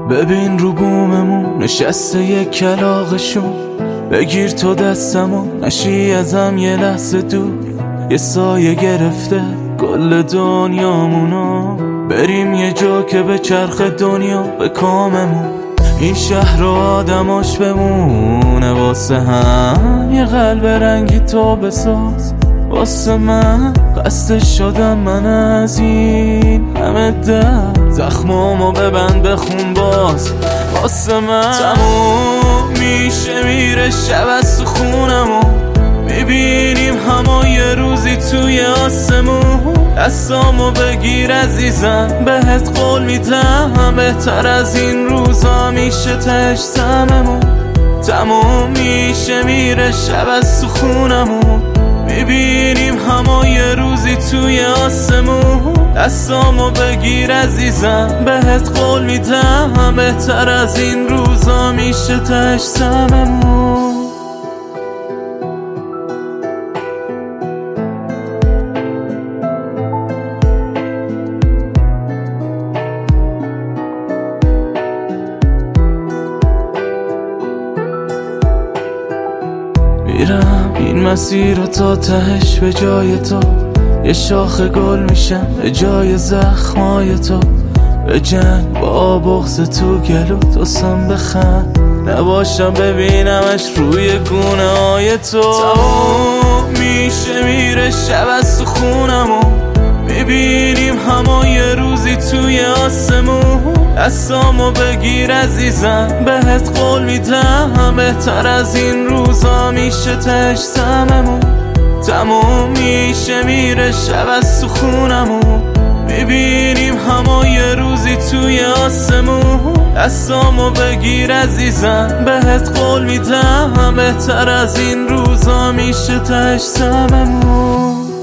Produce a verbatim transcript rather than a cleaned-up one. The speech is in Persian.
ببین رو بوممون نشسته یک کلاغشون، بگیر تو دستمو نشی ازم یه لحظه دور، یه سایه گرفته کل دنیامونو، بریم یه جا که به چرخ دنیا به کاممون، این شهر و آدماش بمونه واسه هم، یه قلب رنگی تو بساز واسه من، قصد شدم من از این همه درد، زخمامو ببند بخون باز واسه من، تموم میشه میره شب از تو خونمو، میبینیم همه یه روزی توی آسمون، دستامو بگیر عزیزم بهت قول میدم، بهتر از این روزا میشه تهش سممون، تموم میشه میره شب از تو خونمون، میبینیم همه یه روزی توی آسمون، دستامو بگیر عزیزم بهت قول میدم، بهتر از این روزا میشه تهش سممون. میرم این مسیر رو تا تهش به جای تو، یه شاخ گل میشم به جای زخمای تو، به جنگ با بغض تو گلو دوستم بخند، نباشم ببینمش روی گونه های تو، تمام میشه میره شب از تو خونمون، میبینیم همه یه روزی توی آسمون، دستامو بگیر عزیزم بهت قول میدم، بهتر از این روزا میشه تهش سممون، تموم میشه میره شب از تو خونمون، میبینیم همه یه روزی توی آسمون، دستامو بگیر عزیزم بهت قول میدم، بهتر از این روزا میشه تهش سممون.